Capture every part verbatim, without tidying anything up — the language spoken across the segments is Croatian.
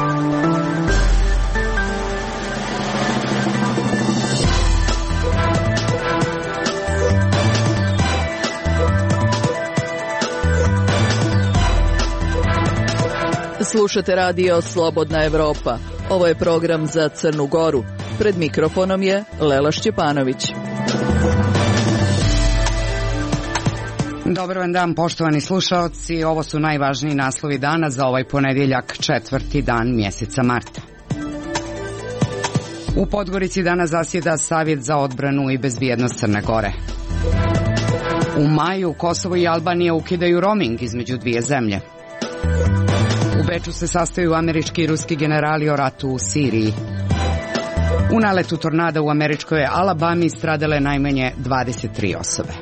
Slušate radio Slobodna Evropa. Ovo je program za Crnu Goru. Pred mikrofonom je Lela Šćepanović. Dobar vam dan, poštovani slušaoci. Ovo su najvažniji naslovi dana za ovaj ponedjeljak, četvrti dan mjeseca marta. U Podgorici danas zasjeda Savjet za odbranu i bezbjednost Crne Gore. U maju Kosovo i Albanija ukidaju roaming između dvije zemlje. U Beču se sastaju američki i ruski generali o ratu u Siriji. U naletu tornada u američkoj Alabami stradale najmanje dvadeset tri osobe.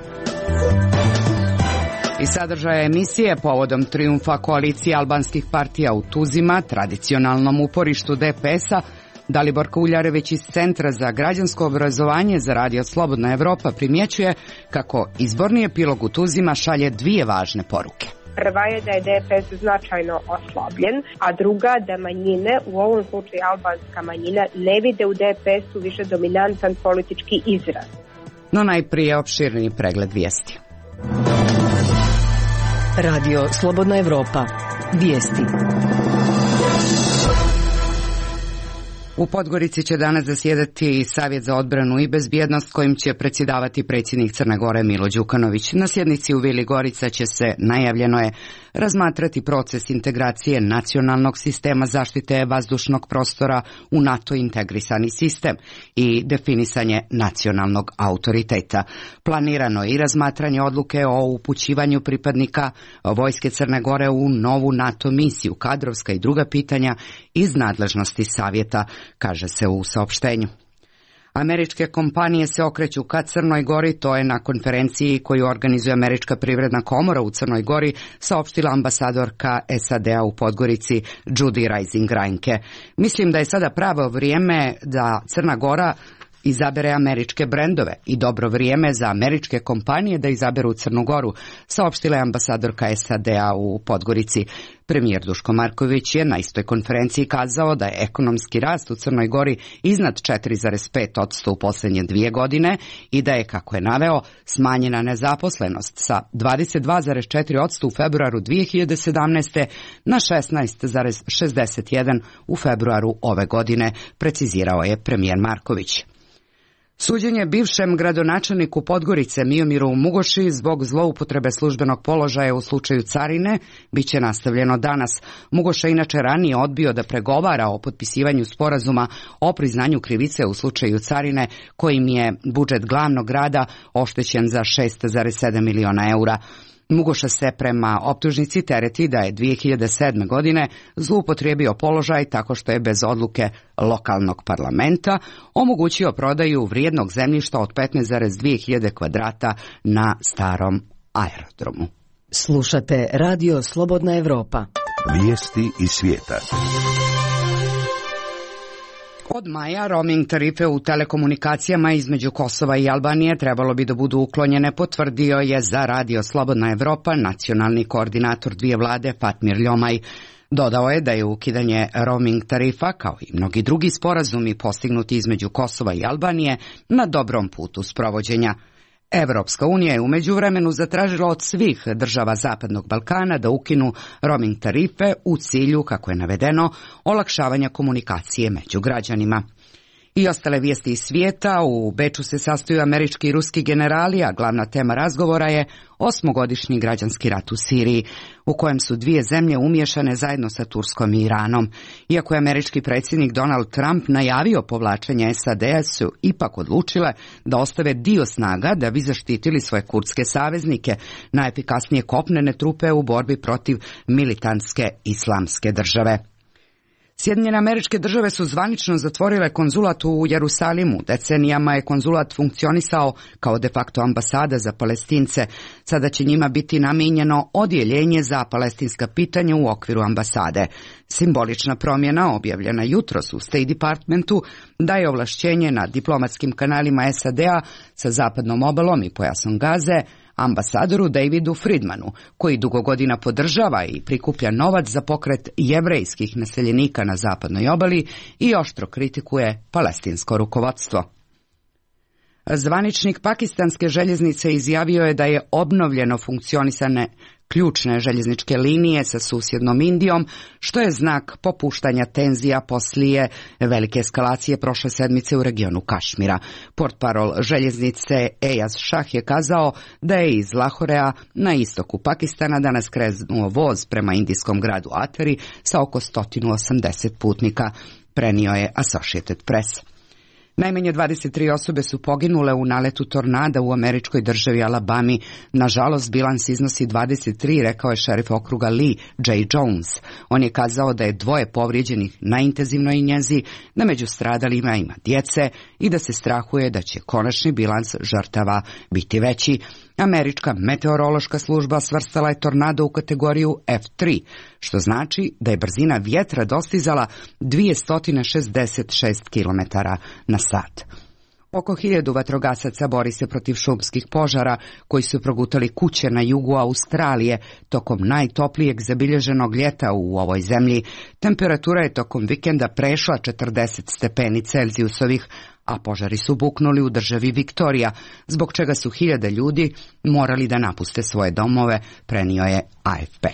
I sadržaja emisije povodom trijumfa koalicije albanskih partija u Tuzima, tradicionalnom uporištu D P S-a, Dalibor Kuljarević iz Centra za građansko obrazovanje za radio Slobodna Evropa primjećuje kako izborni epilog u Tuzima šalje dvije važne poruke. Prva je da je D P S značajno oslabljen, a druga da manjine, u ovom slučaju albanska manjina, ne vide u D P S-u više dominantan politički izraz. No najprije opširniji pregled vijesti. Radio Slobodna Evropa. Vijesti. U Podgorici će danas zasjedati Savjet za odbranu i bezbjednost kojim će predsjedavati predsjednik Crne Gore Milo Đukanović. Na sjednici u Vili Gorica će se, najavljeno je, razmatrati proces integracije nacionalnog sistema zaštite vazdušnog prostora u NATO integrisani sistem i definisanje nacionalnog autoriteta. Planirano je i razmatranje odluke o upućivanju pripadnika vojske Crne Gore u novu NATO misiju, kadrovska i druga pitanja iz nadležnosti savjeta, kaže se u saopštenju. Američke kompanije se okreću ka Crnoj Gori, to je na konferenciji koju organizuje Američka privredna komora u Crnoj Gori, saopštila ambasadorka S A D-a u Podgorici Judy Rising-Reinke. Mislim da je sada pravo vrijeme da Crna Gora izabere američke brendove i dobro vrijeme za američke kompanije da izaberu Crnu Goru, saopštila je ambasadorka S A D-a u Podgorici. Premijer Duško Marković je na istoj konferenciji kazao da je ekonomski rast u Crnoj Gori iznad četiri zarez pet posto u posljednje dvije godine i da je, kako je naveo, smanjena nezaposlenost sa dvadeset dva zarez četiri posto u februaru dvije hiljade sedamnaeste na šesnaest zarez šezdeset jedan u februaru ove godine, precizirao je premijer Marković. Suđenje bivšem gradonačelniku Podgorice Miomiru Mugoši zbog zloupotrebe službenog položaja u slučaju carine biće nastavljeno danas. Mugoša inače ranije odbio da pregovara o potpisivanju sporazuma o priznanju krivice u slučaju carine, kojim je budžet glavnog grada oštećen za šest zarez sedam miliona eura. Mugoša se prema optužnici tereti da je dvije hiljade sedme. godine zloupotrijebio položaj tako što je bez odluke lokalnog parlamenta omogućio prodaju vrijednog zemljišta od petnaest zarez dvije hiljade kvadrata na starom aerodromu. Slušate radio Slobodna Evropa. Vijesti iz svijeta. Od maja roaming tarife u telekomunikacijama između Kosova i Albanije trebalo bi da budu uklonjene, potvrdio je za radio Slobodna Evropa nacionalni koordinator dvije vlade Fatmir Ljomaj. Dodao je da je ukidanje roaming tarifa, kao i mnogi drugi sporazumi postignuti između Kosova i Albanije, na dobrom putu sprovođenja. Evropska unija je u međuvremenu zatražila od svih država Zapadnog Balkana da ukinu roaming tarife u cilju, kako je navedeno, olakšavanja komunikacije među građanima. I ostale vijesti iz svijeta. U Beču se sastaju američki i ruski generali, a glavna tema razgovora je osmogodišnji građanski rat u Siriji, u kojem su dvije zemlje umiješane zajedno sa Turskom i Iranom. Iako je američki predsjednik Donald Trump najavio povlačenje S A D-a, su ipak odlučile da ostave dio snaga da bi zaštitili svoje kurdske saveznike, najefikasnije kopnene trupe u borbi protiv militantske islamske države. Sjedinjene Američke Države su zvanično zatvorile konzulat u Jerusalimu. Decenijama je konzulat funkcionisao kao de facto ambasada za Palestince. Sada će njima biti namijenjeno odjeljenje za palestinska pitanja u okviru ambasade. Simbolična promjena, objavljena jutros u State Departmentu, daje ovlašćenje na diplomatskim kanalima S A D-a sa zapadnom obalom i pojasom Gaze, ambasadoru Davidu Friedmanu, koji dugo godina podržava i prikuplja novac za pokret jevrejskih naseljenika na zapadnoj obali i oštro kritikuje palestinsko rukovodstvo. Zvaničnik pakistanske željeznice izjavio je da je obnovljeno funkcionisane ključne željezničke linije sa susjednom Indijom, što je znak popuštanja tenzija poslije velike eskalacije prošle sedmice u regionu Kašmira. Portparol željeznice Ejaz Šah je kazao da je iz Lahorea na istoku Pakistana danas krenuo voz prema indijskom gradu Atari sa oko sto osamdeset putnika, prenio je Associated Press. Najmanje dvadeset tri osobe su poginule u naletu tornada u američkoj državi Alabami. Nažalost, bilans iznosi dvadeset tri, rekao je šerif okruga Lee J. Jones. On je kazao da je dvoje povrijeđenih na intenzivnoj njezi, da među stradalima ima djece i da se strahuje da će konačni bilans žrtava biti veći. Američka meteorološka služba svrstala je tornado u kategoriju F tri, što znači da je brzina vjetra dostizala dvjesto šezdeset šest kilometara na sat. Oko hiljadu vatrogasaca bori se protiv šumskih požara koji su progutali kuće na jugu Australije tokom najtoplijeg zabilježenog ljeta u ovoj zemlji. Temperatura je tokom vikenda prešla četrdeset stepeni Celzijusovih, a požari su buknuli u državi Viktorija, zbog čega su hiljade ljudi morali da napuste svoje domove, prenio je A F P.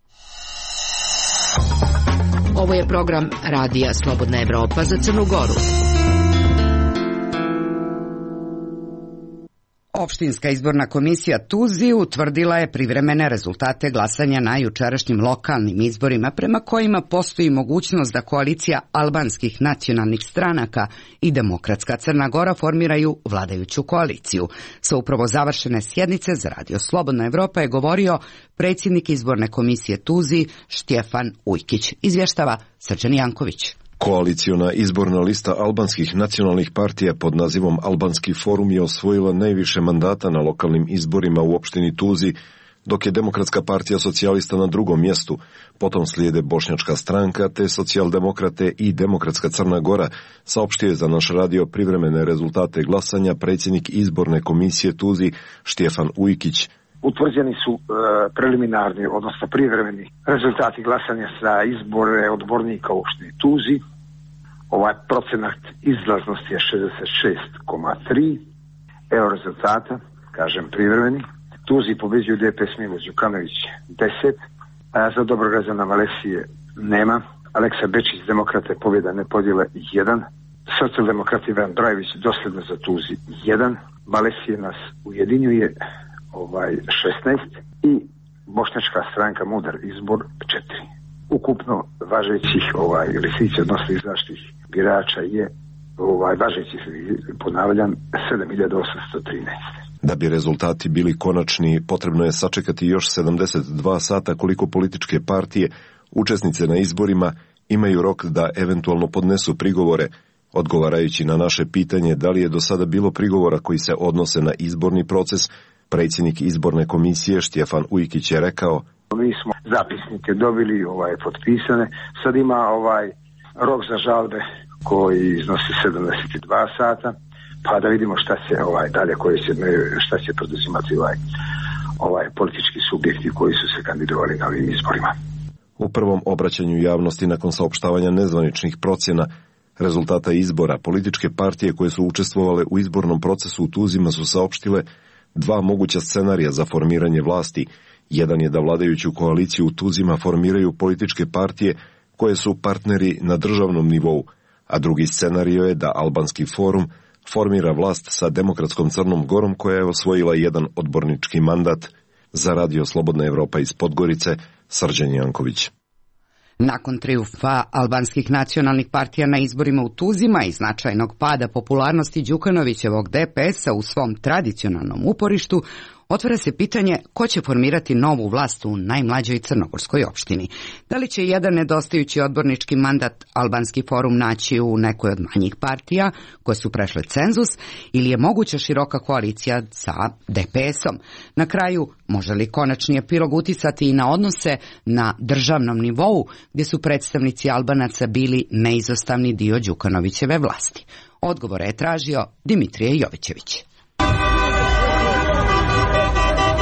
Ovo je program Radija Slobodna Evropa za Crnu Goru. Opštinska izborna komisija Tuzi utvrdila je privremene rezultate glasanja na jučerašnjim lokalnim izborima, prema kojima postoji mogućnost da koalicija albanskih nacionalnih stranaka i Demokratska Crna Gora formiraju vladajuću koaliciju. Sa upravo završene sjednice za Radio Slobodna Evropa je govorio predsjednik izborne komisije Tuzi Štjefan Ujkić. Izvještava Srđan Janković. Koaliciona izborna lista albanskih nacionalnih partija pod nazivom Albanski forum je osvojila najviše mandata na lokalnim izborima u opštini Tuzi, dok je Demokratska partija socijalista na drugom mjestu, potom slijede Bošnjačka stranka te socijaldemokrate i Demokratska Crna Gora, saopštio je za naš radio privremene rezultate glasanja predsjednik izborne komisije Tuzi Štjefan Ujkić. Utvrđeni su e, preliminarni, odnosno privremeni rezultati glasanja za izbore odbornika u opštini Tuzi. Ovaj procenat izlaznosti je šezdeset šest zarez tri. Evo rezultata, kažem privremeni. Tuzi pobeđuju D P S Milo Đukanović deset, a za dobrog građana Valesije nema. Aleksa Bečić, Demokrate, pobjeda ne podjele jedan. Socijaldemokrati Ivan Brajević dosljedno za Tuzi jedan. Valesije nas ujedinjuje ovaj šesnaest i Bošnjačka stranka Mudar izbor četiri. Ukupno važećih ovaj listića odnosno izašlih birača je ovaj važećih, ponavljam, sedam hiljada osamsto trinaest. Da bi rezultati bili konačni, potrebno je sačekati još sedamdeset dva sata koliko političke partije, učesnice na izborima, imaju rok da eventualno podnesu prigovore. Odgovarajući na naše pitanje da li je do sada bilo prigovora koji se odnose na izborni proces, predsjednik izborne komisije Štjefan Ujkić je rekao: Mi smo zapisnike dobili, ovaj potpisane. Sad ima ovaj rok za žalbe koji iznosi sedamdeset dva sata, pa da vidimo šta će ovaj dalje, koji će šta će poduzimati ovaj ovaj politički subjekti koji su se kandidovali na ovim izborima. U prvom obraćanju javnosti nakon saopštavanja nezvaničnih procjena rezultata izbora, političke partije koje su učestvovale u izbornom procesu u Tuzima su saopštile dva moguća scenarija za formiranje vlasti. Jedan je da vladajuću koaliciju u Tuzima formiraju političke partije koje su partneri na državnom nivou, a drugi scenario je da Albanski forum formira vlast sa Demokratskom Crnom Gorom koja je osvojila jedan odbornički mandat. Za Radio Slobodna Evropa iz Podgorice, Srđan Janković. Nakon trijumfa albanskih nacionalnih partija na izborima u Tuzima i značajnog pada popularnosti Đukanovićevog D P S-a u svom tradicionalnom uporištu, otvara se pitanje ko će formirati novu vlast u najmlađoj crnogorskoj opštini. Da li će jedan nedostajući odbornički mandat Albanski forum naći u nekoj od manjih partija koje su prešle cenzus ili je moguća široka koalicija sa D P S-om? Na kraju, može li konačni epilog uticati i na odnose na državnom nivou gdje su predstavnici Albanaca bili neizostavni dio Đukanovićeve vlasti? Odgovore je tražio Dimitrije Jovićević.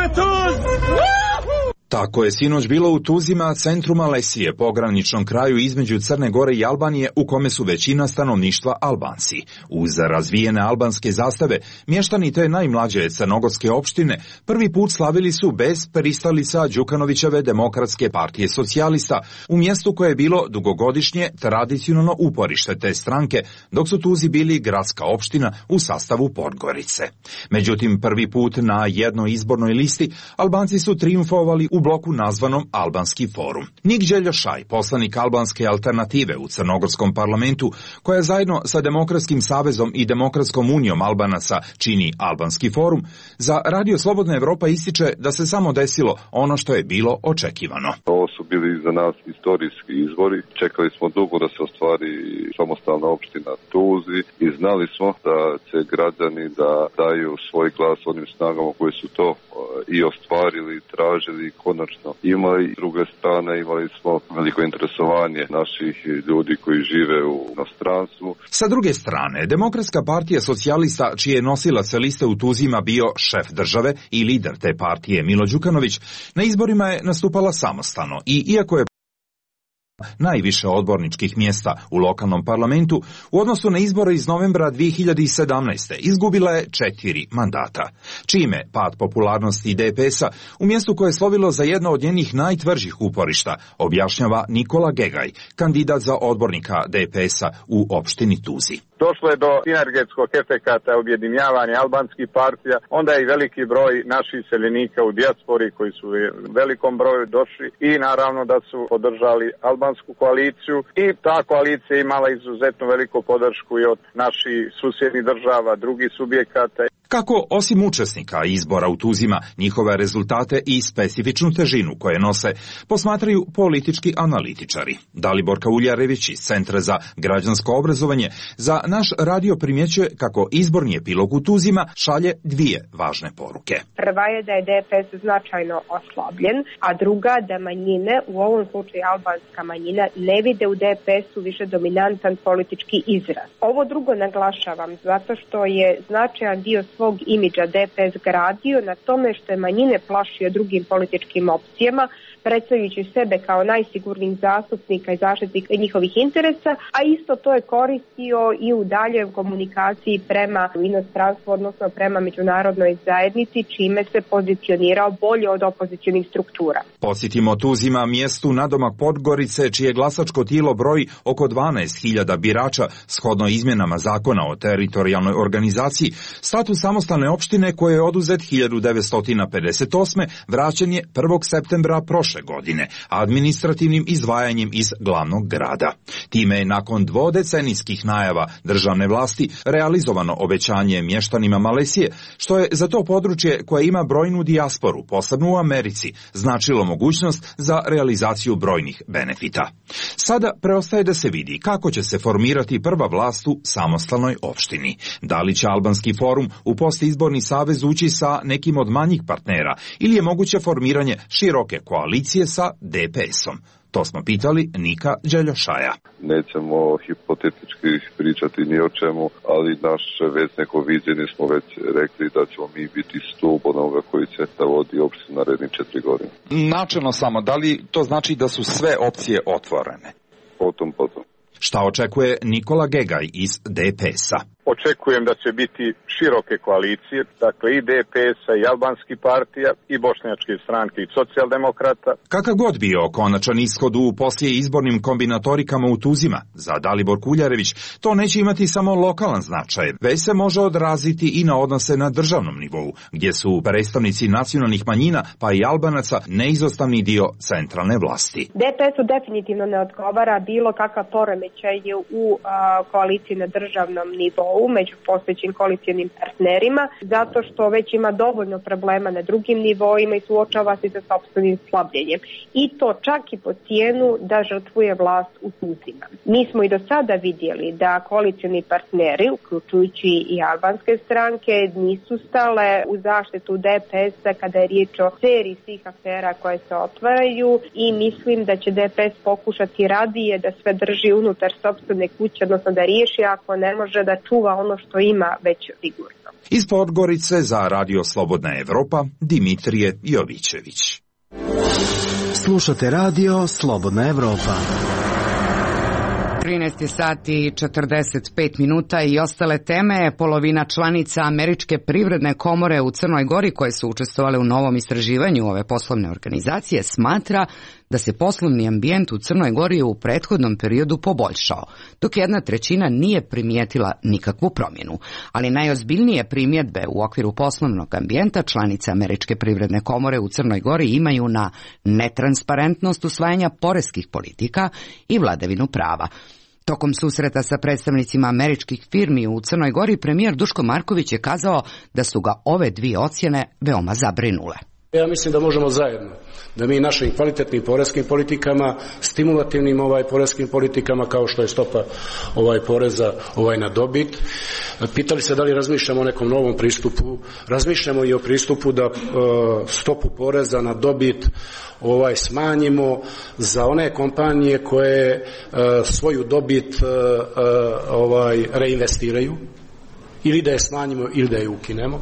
Tako je sinoć bilo u Tuzima, centru Malesije, pograničnom kraju između Crne Gore i Albanije, u kome su većina stanovništva Albanci. Uz razvijene albanske zastave, mještani te najmlađe crnogorske opštine prvi put slavili su bez pristalica Đukanovićeve Demokratske partije socijalista, u mjestu koje je bilo dugogodišnje tradicionalno uporište te stranke, dok su Tuzi bili gradska opština u sastavu Podgorice. Međutim, prvi put na jednoj izbornoj listi Albanci su triumfovali u bloku nazvanom Albanski forum. Nik Đeljošaj, poslanik Albanske alternative u crnogorskom parlamentu, koja zajedno sa Demokratskim savezom i Demokratskom unijom Albanaca čini Albanski forum, za Radio Slobodna Evropa ističe da se samo desilo ono što je bilo očekivano. Ovo su bili za nas istorijski izbori. Čekali smo dugo da se ostvari samostalna opština Tuzi i znali smo da će građani da daju svoj glas onim snagama koji su to i ostvarili, tražili i konačno imali. S druge strane imali smo veliko interesovanje naših ljudi koji žive u inostranstvu. Sa druge strane, Demokratska partija socijalista, čije je nosilac liste u Tuzima bio šef države i lider te partije Milo Đukanović, na izborima je nastupala samostalno i iako je najviše odborničkih mjesta u lokalnom parlamentu, u odnosu na izbore iz novembra dvije hiljade sedamnaeste. izgubila je četiri mandata, čime pad popularnosti D P S-a u mjestu koje je slovilo za jedno od njenih najtvržih uporišta, objašnjava Nikola Gegaj, kandidat za odbornika D P S-a u opštini Tuzi. Došlo je do sinergetskog efekata objedinjavanja albanskih partija, onda je i veliki broj naših seljenika u dijaspori koji su u velikom broju došli i naravno da su podržali albansku koaliciju i ta koalicija imala izuzetno veliku podršku i od naših susjednih država, drugih subjekata. Kako, osim učesnika izbora u Tuzima, njihove rezultate i specifičnu težinu koje nose, posmatraju politički analitičari. Dalibor Kauljarević iz Centra za građansko obrazovanje za naš radio primjećuje kako izborni epilog u Tuzima šalje dvije važne poruke. Prva je da je D P S značajno oslabljen, a druga da manjine, u ovom slučaju albanska manjina, ne vide u D P S-u više dominantan politički izraz. Ovo drugo naglašavam zato što je značajan dio svog imidža D P S gradio na tome što je manjine plašio drugim političkim opcijama, predstavljajući sebe kao najsigurnijih zastupnika i zaštitnika njihovih interesa, a isto to je koristio i u daljoj komunikaciji prema inostranstvu, odnosno prema međunarodnoj zajednici, čime se pozicionirao bolje od opozicionih struktura. Podsjetimo, Tuzima, mjestu nadomak Podgorice, čije glasačko tijelo broji oko dvanaest hiljada birača, shodno izmjenama zakona o teritorijalnoj organizaciji, status samostalne opštine koje je oduzet hiljadu devetsto pedeset osme. vraćen je prvog septembra prošle godine, administrativnim izdvajanjem iz glavnog grada. Time je nakon dvodecenijskih najava državne vlasti realizovano obećanje mještanima Malesije, što je za to područje koje ima brojnu dijasporu, posebno u Americi, značilo mogućnost za realizaciju brojnih benefita. Sada preostaje da se vidi kako će se formirati prva vlast u samostalnoj opštini. Da li će Albanski forum u postizborni savez ući sa nekim od manjih partnera ili je moguće formiranje široke koalicije sa D P S-om? To smo pitali Nika Đeljošaja. Nećemo hipotetički pričati ni o čemu, ali naše već neko viđenje smo već rekli da ćemo mi biti stup onoga koji će da vodi opštinu narednih četiri godine. Načelno samo, da li to znači da su sve opcije otvorene? Potom, potom. Šta očekuje Nikola Gegaj iz D P S-a? Očekujem da će biti široke koalicije, dakle i D P S-a i albanskih partija i bošnjačke stranke i socijaldemokrata. Kakav god bio konačan ishod u poslije izbornim kombinatorikama u Tuzima, za Dalibor Kuljarević, to neće imati samo lokalan značaj, već se može odraziti i na odnose na državnom nivou, gdje su predstavnici nacionalnih manjina, pa i Albanaca, neizostavni dio centralne vlasti. D P S-u definitivno ne odgovara bilo kakav poremećaj u a, koaliciji na državnom nivou među postojećim koalicijnim partnerima, zato što već ima dovoljno problema na drugim nivoima i suočava se sa sopstvenim slabljenjem. I to čak i po cijenu da žrtvuje vlast u Tuzima. Mi smo i do sada vidjeli da koalicijni partneri, uključujući i albanske stranke, nisu stale u zaštitu D P S-a kada je riječ o seriji svih afera koje se otvaraju i mislim da će D P S pokušati radije da sve drži unutar sopstvene kuće, odnosno da riješi, ako ne može, da čuva čuva ono što ima već sigurno. Iz Podgorice za Radio Slobodna Evropa, Dimitrije Jovićević. Slušate Radio Slobodna Evropa. trinaest sati i četrdeset pet minuta i ostale teme. Polovina članica Američke privredne komore u Crnoj Gori koje su učestvovale u novom istraživanju ove poslovne organizacije smatra da se poslovni ambijent u Crnoj Gori u prethodnom periodu poboljšao, dok jedna trećina nije primijetila nikakvu promjenu. Ali najozbiljnije primjedbe u okviru poslovnog ambijenta članice Američke privredne komore u Crnoj Gori imaju na netransparentnost usvajanja poreskih politika i vladavinu prava. Tokom susreta sa predstavnicima američkih firmi u Crnoj Gori, premijer Duško Marković je kazao da su ga ove dvije ocjene veoma zabrinule. Ja mislim da možemo zajedno, da mi našim kvalitetnim poreskim politikama, stimulativnim ovaj poreskim politikama kao što je stopa ovaj poreza ovaj na dobit. Pitali se da li razmišljamo o nekom novom pristupu, razmišljamo i o pristupu da uh, stopu poreza na dobit ovaj smanjimo za one kompanije koje uh, svoju dobit uh, uh, ovaj reinvestiraju, ili da je smanjimo ili da je ukinemo.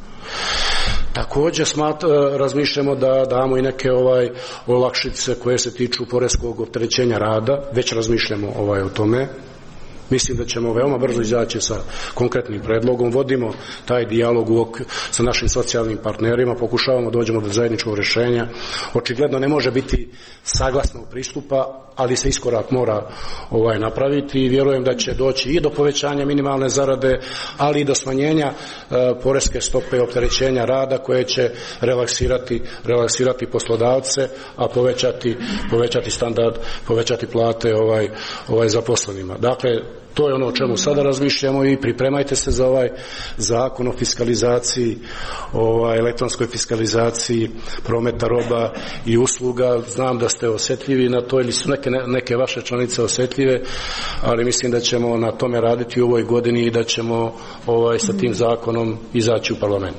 Također smat, razmišljamo da damo i neke ovaj olakšice koje se tiču poreskog opterećenja rada, već razmišljamo ovaj o tome. Mislim da ćemo veoma brzo izaći sa konkretnim predlogom, vodimo taj dijalog sa našim socijalnim partnerima, pokušavamo dođemo do zajedničkog rješenja. Očigledno ne može biti saglasnog pristupa, ali se iskorak mora ovaj napraviti i vjerujem da će doći i do povećanja minimalne zarade, ali i do smanjenja e, poreske stope opterećenja rada koje će relaksirati, relaksirati poslodavce, a povećati, povećati standard, povećati plate ovaj, ovaj zaposlenima. Dakle, to je ono o čemu sada razmišljamo i pripremajte se za ovaj zakon o fiskalizaciji, ovaj elektronskoj fiskalizaciji prometa roba i usluga. Znam da ste osjetljivi na to ili su neke, neke vaše članice osjetljive, ali mislim da ćemo na tome raditi u ovoj godini i da ćemo ovaj sa tim zakonom izaći u parlament.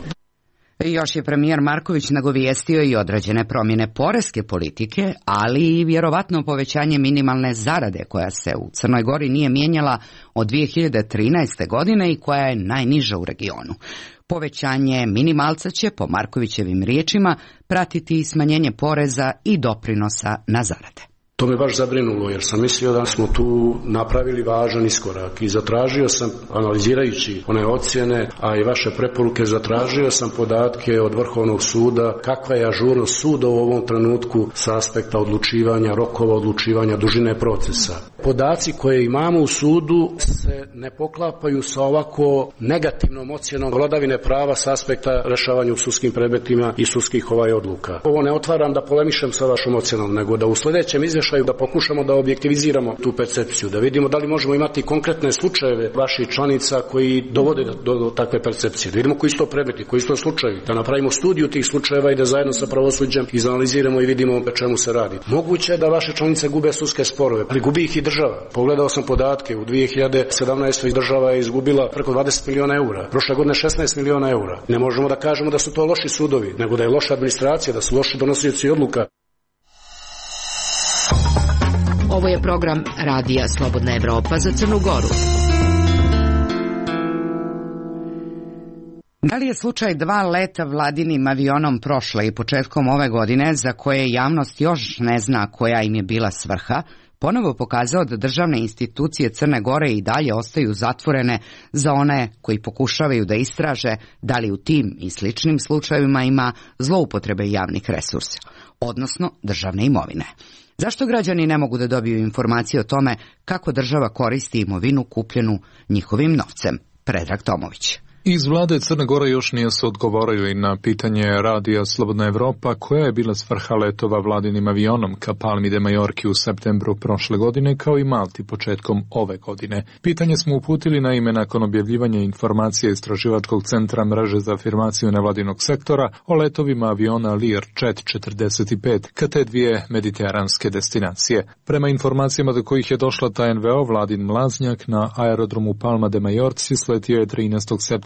Još je premijer Marković nagovijestio i određene promjene poreske politike, ali i vjerovatno povećanje minimalne zarade koja se u Crnoj Gori nije mijenjala od dvije hiljade trinaeste. godine i koja je najniža u regionu. Povećanje minimalca će, po Markovićevim riječima, pratiti i smanjenje poreza i doprinosa na zarade. To me baš zabrinulo jer sam mislio da smo tu napravili važan iskorak i zatražio sam, analizirajući one ocjene, a i vaše preporuke, zatražio sam podatke od Vrhovnog suda kakva je ažurnost suda u ovom trenutku sa aspekta odlučivanja, rokova odlučivanja, dužine procesa. Podaci koje imamo u sudu se ne poklapaju sa ovako negativnom ocjenom vladavine prava sa aspekta rješavanja u sudskim predmetima i sudskih ovaj odluka. Ovo ne otvaram da polemišem sa vašom ocjenom, nego da u sljedećem izvještaju da pokušamo da objektiviziramo tu percepciju, da vidimo da li možemo imati konkretne slučajeve vaših članica koji dovode do, do takve percepcije, da vidimo koji su to predmeti, koji su to slučajevi, da napravimo studiju tih slučajeva i da zajedno sa pravosuđem izanaliziramo i vidimo o čemu se radi. Moguće je da vaše članice gube sudske sporove, ali gubi ih i država. Pogledao sam podatke, u dvije hiljade sedamnaestoj. država je izgubila preko dvadeset miliona eura, prošle godine šesnaest miliona eura. Ne možemo da kažemo da su to loši sudovi, nego da je loša administracija, da su loši donosioci odluka. Ovo je program Radija Slobodna Evropa za Crnu Goru. Da li je slučaj dva leta vladinim avionom prošle i početkom ove godine, za koje javnost još ne zna koja im je bila svrha, ponovo pokazao da državne institucije Crne Gore i dalje ostaju zatvorene za one koji pokušavaju da istraže da li u tim i sličnim slučajevima ima zloupotrebe javnih resursa, odnosno državne imovine. Zašto građani ne mogu da dobiju informacije o tome kako država koristi imovinu kupljenu njihovim novcem? Predrag Tomović. Iz vlade Crne Gore još nije se odgovorili na pitanje Radija Slobodna Evropa koja je bila svrha letova vladinim avionom ka Palmi de Majorki u septembru prošle godine kao i Malti početkom ove godine. Pitanje smo uputili na ime nakon objavljivanja informacije Istraživačkog centra mreže za afirmaciju nevladinog sektora o letovima aviona Learjet četrdeset pet ka te dvije mediteranske destinacije. Prema informacijama do kojih je došla ta en ve o, vladin mlaznjak na aerodromu Palma de Majorci sletio je trinaestog septembra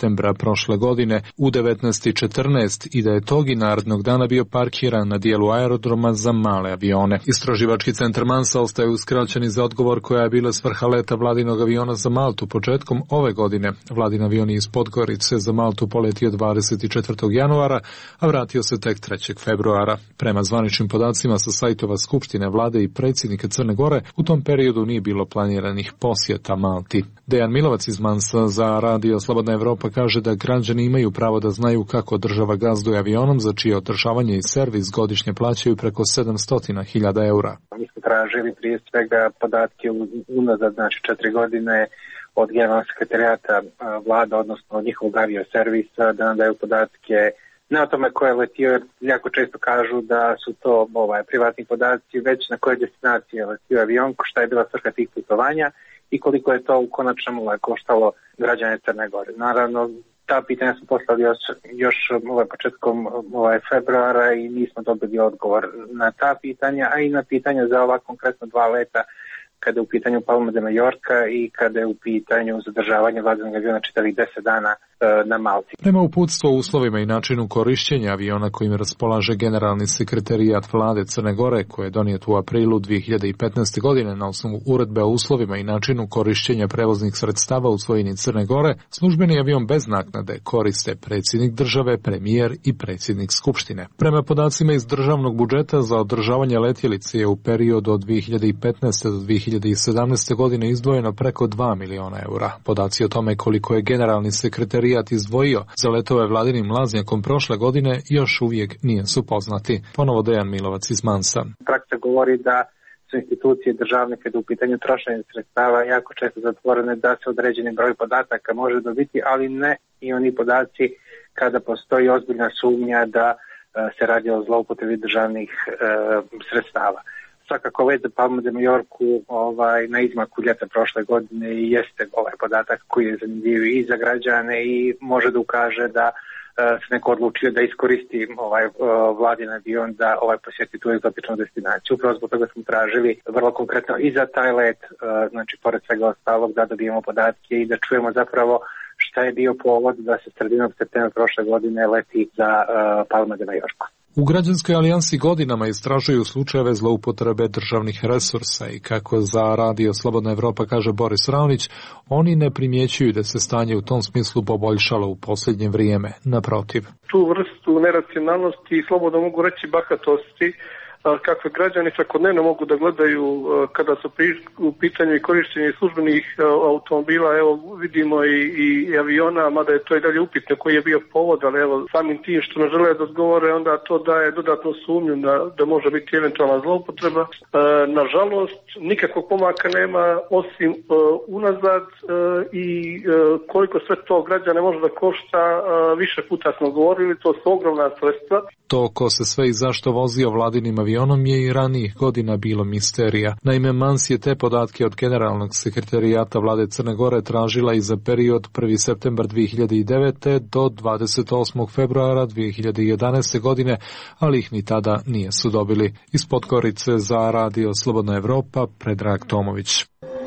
septembra prošle godine u devetnaest i četrnaest i da je tog i narednog dana bio parkiran na dijelu aerodroma za male avione. Istraživački centar Mansa ostaje uskraćeni za odgovor koja je bila svrha leta vladinog aviona za Maltu početkom ove godine. Vladin avion je iz Podgorice za Maltu poletio dvadeset četvrtog januara, a vratio se tek trećeg februara. Prema zvaničnim podacima sa sajtova Skupštine vlade i predsjednika Crne Gore, u tom periodu nije bilo planiranih posjeta Malti. Dejan Milovac iz Mansa za Radio Slobodna Evropa kaže da građani imaju pravo da znaju kako država gazduje avionom za čije održavanje i servis godišnje plaćaju preko sedamsto hiljada eura. Mi smo tražili prije svega podatke unazad, znači četiri godine od generalnog sekretarijata vlada, odnosno od njihovog avioservisa, da nam daju podatke ne o tome ko je letio, jer jako često kažu da su to ovaj, privatni podaci, već na koje destinacije je letio avion, šta je bila svrha tih putovanja i koliko je to u konačnom ovaj, koštalo građane Crne Gore. Naravno, ta pitanja smo poslali još, još ovaj, početkom ovaj, februara i nismo dobili odgovor na ta pitanja, a i na pitanja za ova konkretno dva leta kada je u pitanju Palma de Mallorca i kada je u pitanju zadržavanje vladinog aviona čitavih deset dana e, na Malti. Prema uputstvu o uslovima i načinu korišćenja aviona kojim raspolaže generalni sekretarijat vlade Crne Gore, koji je donijet u aprilu dvije hiljade petnaeste. godine na osnovu uredbe o uslovima i načinu korišćenja prevoznih sredstava u svojini Crne Gore, službeni avion bez naknade koriste predsjednik države, premijer i predsjednik Skupštine. Prema podacima iz državnog budžeta za održavanje letjelice je u periodu od dvije hiljade petnaeste. do dvije hiljade sedamnaeste. godine izdvojeno preko dva miliona eura. Podaci o tome koliko je generalni sekretarijat izdvojio za letove vladinim mlaznjakom prošle godine još uvijek nisu poznati. Ponovo Dejan Milovac iz Mansa. Praksa govori da su institucije državne kada u pitanju trošenja sredstava jako često zatvorene, da se određeni broj podataka može dobiti, ali ne i oni podaci kada postoji ozbiljna sumnja da se radi o zloupotrebi državnih e, sredstava. Svakako već za Palmu de Mallorcu ovaj, na izmaku ljeta prošle godine i jeste ovaj podatak koji je zanimljiv i za građane i može da ukaže da uh, se neko odlučio da iskoristi ovaj uh, vladin avion da ovaj posjeti tu egzotičnu destinaciju. Upravo zbog toga smo tražili vrlo konkretno i za taj let, uh, znači pored svega ostalog da dobijemo podatke i da čujemo zapravo šta je bio povod da se sredinom septembra prošle godine leti za uh, Palma de Mallorca. U Građanskoj alijansi godinama istražuju slučajeve zloupotrebe državnih resursa i kako za Radio Slobodna Evropa kaže Boris Ravnić, oni ne primjećuju da se stanje u tom smislu poboljšalo u posljednje vrijeme, naprotiv. Tu vrstu neracionalnosti i slobodno mogu reći bahatosti kakve građani svakodnevno mogu da gledaju kada su u pitanju i korištenje službenih automobila, evo vidimo i, i aviona, mada je to i dalje upitno koji je bio povod, ali evo samim tim što ne žele da odgovore, onda to daje dodatnu sumnju da, da može biti eventualna zloupotreba. E, nažalost, nikakvog pomaka nema osim e, unazad e, i e, koliko sve to građane može da košta, e, više puta smo govorili, to su ogromna sredstva. To ko se sve i zašto vozio vladinim avionom je i ranijih godina bilo misterija. Naime, Mans je te podatke od generalnog sekretarijata vlade Crne Gore tražila i za period prvi septembar dvije hiljade devete. do dvadeset osmog februara dvije hiljade jedanaeste. godine, ali ih ni tada nije su dobili. Iz Podgorice za Radio Slobodna Evropa, Predrag Tomović.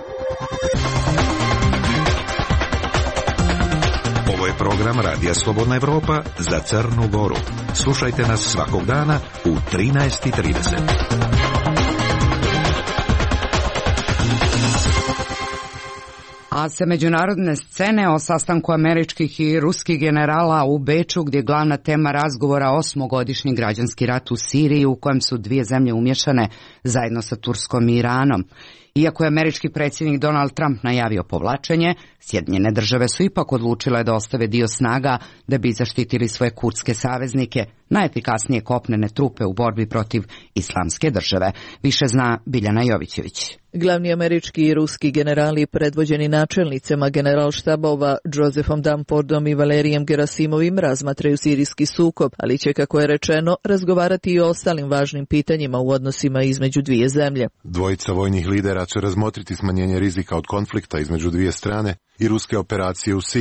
Ovo je program Radija Slobodna Evropa za Crnu Goru. Slušajte nas svakog dana u trinaest i trideset. A sa međunarodne scene o sastanku američkih i ruskih generala u Beču, gdje je glavna tema razgovora osmogodišnji građanski rat u Siriji u kojem su dvije zemlje umješane zajedno sa Turskom i Iranom. Iako je američki predsjednik Donald Trump najavio povlačenje, Sjedinjene države su ipak odlučile da ostave dio snaga da bi zaštitili svoje kurdske saveznike, najefikasnije kopnene trupe u borbi protiv islamske države. Više zna Biljana Jovićević. Glavni američki i ruski generali predvođeni načelnicama generalštabova Josephom Dunfordom i Valerijem Gerasimovim razmatraju sirijski sukob, ali će, kako je rečeno, razgovarati i o ostalim važnim pitanjima u odnosima između dvije zemlje. Dvojica vojnih lidera će razmotriti smanjenje rizika od konflikta između dvije strane i ruske operacije u Siriji.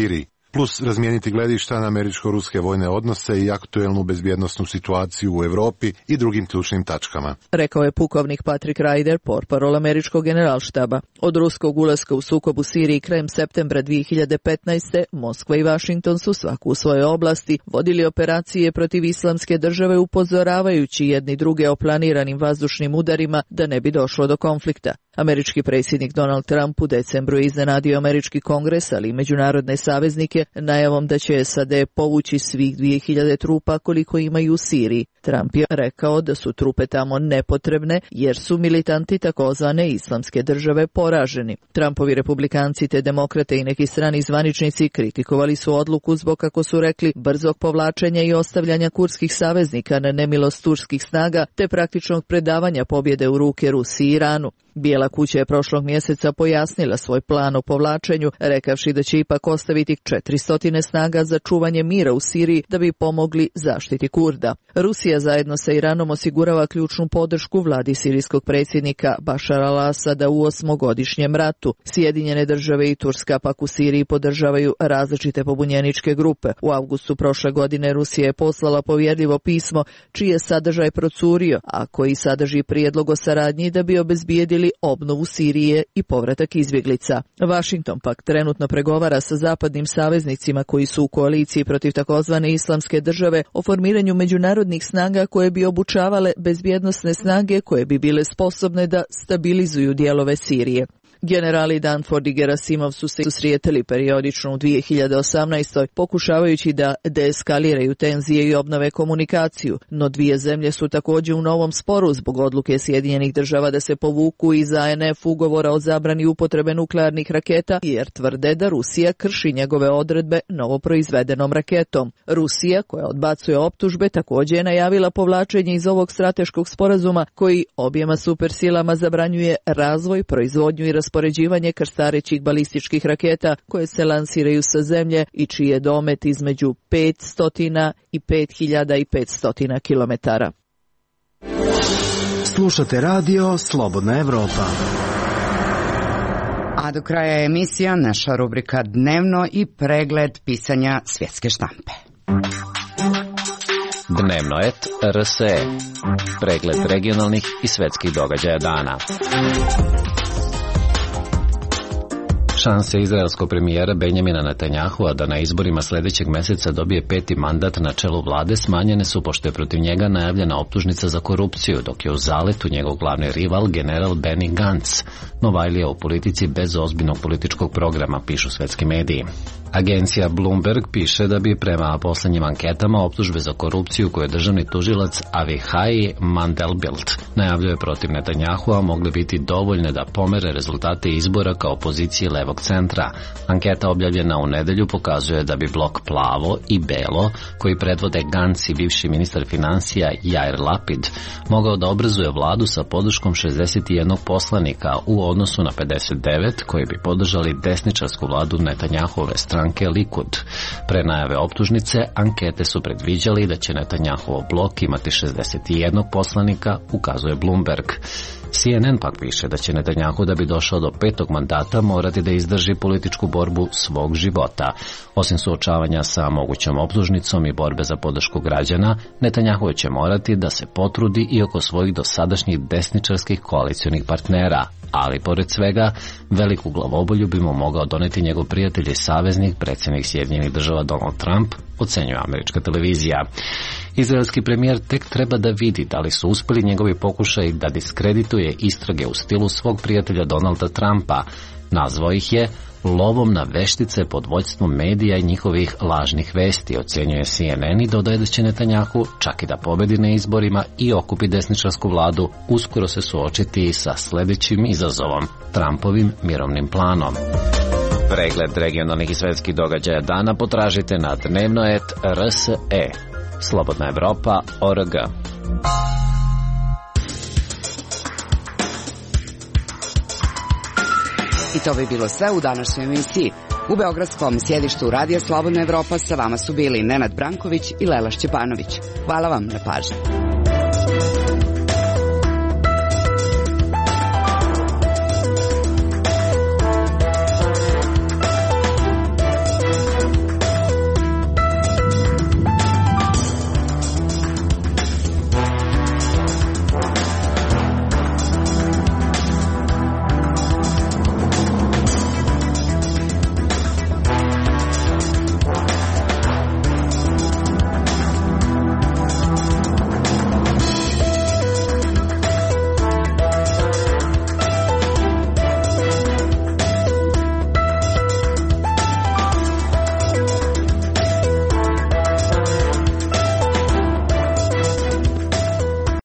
plus razmijeniti gledišta na američko-ruske vojne odnose i aktuelnu bezbjednosnu situaciju u Europi i drugim ključnim tačkama. Rekao je pukovnik Patrick Ryder, portparol američkog generalštaba. Od ruskog ulaska u sukob u Siriji krajem septembra dvije hiljade petnaeste. Moskva i Vašington su svaku u svojoj oblasti vodili operacije protiv islamske države, upozoravajući jedni druge o planiranim vazdušnim udarima da ne bi došlo do konflikta. Američki predsjednik Donald Trump u decembru je iznenadio američki kongres, ali i međunarodne saveznike, najavom da će S A D povući svih dvije hiljade trupa koliko imaju u Siriji. Trump je rekao da su trupe tamo nepotrebne jer su militanti takozvane islamske države poraženi. Trumpovi republikanci te demokrate i neki strani zvaničnici kritikovali su odluku zbog, kako su rekli, brzog povlačenja i ostavljanja kurdskih saveznika na nemilost turskih snaga te praktičnog predavanja pobjede u ruke Rusiji i Iranu. Bijela kuća je prošlog mjeseca pojasnila svoj plan o povlačenju, rekavši da će ipak ostaviti četiristo snaga za čuvanje mira u Siriji da bi pomogli zaštiti Kurda. Rusija zajedno sa Iranom osigurava ključnu podršku vladi sirijskog predsjednika Bašara al-Asada u osmogodišnjem ratu. Sjedinjene države i Turska pak u Siriji podržavaju različite pobunjeničke grupe. U avgustu prošle godine Rusija je poslala povjerljivo pismo čiji je sadržaj procurio, a koji sadrži prijedlog o saradnji da bi obezbijedili obnovu Sirije i povratak izbjeglica. Washington pak trenutno pregovara sa zapadnim saveznicima koji su u koaliciji protiv takozvane islamske države o formiranju međunarodnih snaga koje bi obučavale bezbjednosne snage koje bi bile sposobne da stabilizuju dijelove Sirije. Generali Danford i Gerasimov su se susretali periodično u dvije hiljade osamnaestoj pokušavajući da deeskaliraju tenzije i obnove komunikaciju, no dvije zemlje su također u novom sporu zbog odluke Sjedinjenih država da se povuku iz A N F ugovora o zabrani upotrebe nuklearnih raketa jer tvrde da Rusija krši njegove odredbe novoproizvedenom raketom. Rusija, koja odbacuje optužbe, također je najavila povlačenje iz ovog strateškog sporazuma koji objema supersilama zabranjuje razvoj, proizvodnju i raspoređivanje krstarećih balističkih raketa koje se lansiraju sa zemlje i čiji je domet između petsto i pet hiljada petsto kilometara. Slušate radio Slobodna Evropa. A do kraja emisija naša rubrika Dnevno i pregled pisanja svjetske štampe. Dnevno et R S E. Pregled regionalnih i svjetskih događaja dana. Šanse izraelskog premijera Benjamina Netanyahua da na izborima sljedećeg mjeseca dobije peti mandat na čelu vlade smanjene su pošto je protiv njega najavljena optužnica za korupciju, dok je u zaletu njegov glavni rival general Benny Gantz, novajlija u politici bez ozbiljnog političkog programa, pišu svjetski mediji. Agencija Bloomberg piše da bi prema posljednjim anketama optužbe za korupciju koje je državni tužilac Avichai Mandelblit najavljuje protiv Netanyahua mogle biti dovoljne da pomere rezultate izbora kao opozicije levog centra. Anketa objavljena u nedelju pokazuje da bi blok Plavo i Belo, koji predvode Gantz i bivši ministar financija Yair Lapid, mogao da obrazuje vladu sa podrškom šezdeset jedan poslanika u odnosu na pedeset devet koji bi podržali desničarsku vladu Netanyahuove strane Likud. Pre najave optužnice, ankete su predviđali da će Netanyahov blok imati šezdeset jedan poslanika, ukazuje Bloomberg. C N N pak piše da će Netanyahu da bi došao do petog mandata morati da izdrži političku borbu svog života. Osim suočavanja sa mogućom optužnicom i borbe za podršku građana, Netanyahu će morati da se potrudi i oko svojih dosadašnjih desničarskih koalicionih partnera. Ali, pored svega, veliku glavobolju bi mu mogao doneti njegov prijatelj i saveznik, predsjednik Sjedinjenih država Donald Trump, ocenjuje američka televizija. Izraelski premijer tek treba da vidi da li su uspjeli njegovi pokušaj da diskredituje istrage u stilu svog prijatelja Donalda Trumpa. Nazvao ih je lovom na veštice pod vođstvom medija i njihovih lažnih vesti, ocenjuje C N N i dodaje da će Netanyahu, čak i da pobedi na izborima i okupi desničarsku vladu, uskoro se suočiti sa sljedećim izazovom, Trumpovim mirovnim planom. Pregled regionalnih i svjetskih događaja dana potražite na dnevno et R S E. Slobodna Evropa, O R G. I to bi bilo sve u današnjoj emisiji. U beogradskom sjedištu Radija Slobodna Evropa sa vama su bili Nenad Branković i Lela Šćepanović. Hvala vam na pažnji.